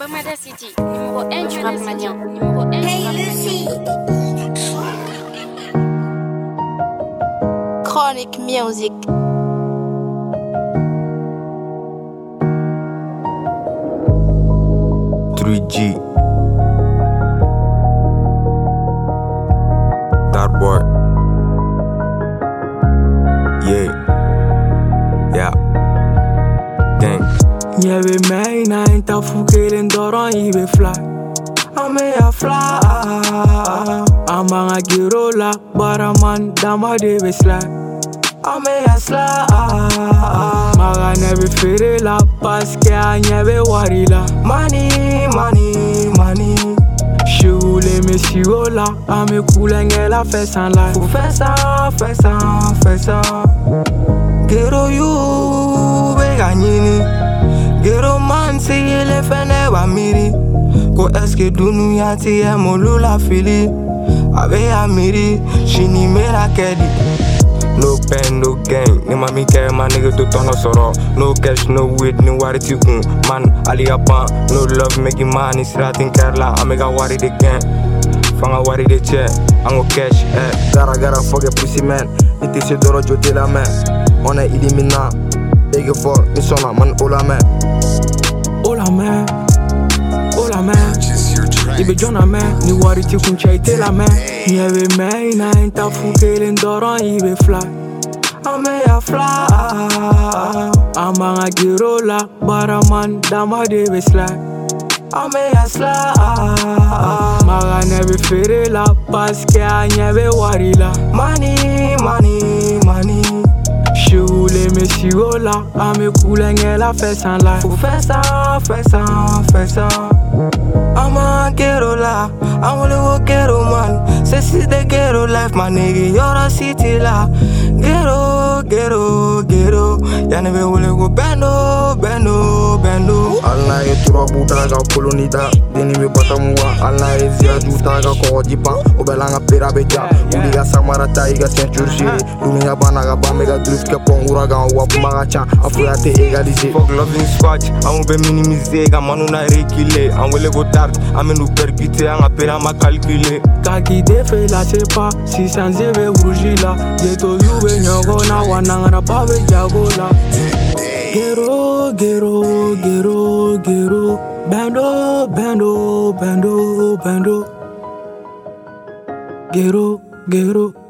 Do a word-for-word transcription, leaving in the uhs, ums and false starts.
Lomada City, numéro un du rap malien. Numéro un Hey du rap Lucy. malien. Chronic Music. three G Darboy. Yeah. Yeah. Gang. Y'avait main in ta fouke doron ibe fly. Ame a fly. Amanga girola baraman dama debe slide. Ame a slide. Maga nebe fere la paske a nyebe warila. Money, money, money. Shule me sigola, ame kulenge la fesan la. Fou fesan, fesan, fesan. Gero you bega nyini. Gero man si ele fene wa miri. Ko eske dunu yanti e molu la fili. Abe a miri, shini me la kedi. No pen, no gang. Ni mami care, my nigga to turn us soro. No cash, no weed, ni wari tikun. Man, ali apan. No love, making money. Siratin kerla, amega wari de gang. Fanga wari de check, ango cash, eh. Gara gara fuck a pussy man. It is a doro jote la man. On a idimina. Big for ni sona man ola man. Ola man, ola man. Ibe jona man, ni wari ti kun chaite la man. Nyebe man na inta fukele doron ibe fly. Ame a fly. Amanga girola baraman dama debe slide. Ame a slide. Maga nebe fere la paske a nyebe warila. Money, money, money. Shule me sigola, ame kulenge la fesan la. Fou fesan, fesan, fesan. Ama ghetto la, I'm only go ghetto man. This is the ghetto life, my nigga. You're a city la. Ghetto, ghetto, ghetto. Ya nebe wole go bendo, bendo, bendo. Alna e tura buta ga kolonida. Deni me batamuwa. Alna e zia juta ga ko jipa. Obelanga pera beja. Uli ga samara ta iga ceinture shiri. Dunia bana ga ba mega drift ke pongura ga wap maga cha. Afuya te égalisé. Fuck loving squad, on be minimiser. Ga manu na reculer. On wele go tard, ame nous percuter. On appelle à ma calculer. Kaki defe la sepa, si sanzebe urujila. Geto yube nyongo na wanangana babe jagola. Gero, gero, gero, gero. Bando, bando, bando, bando. Gero, gero.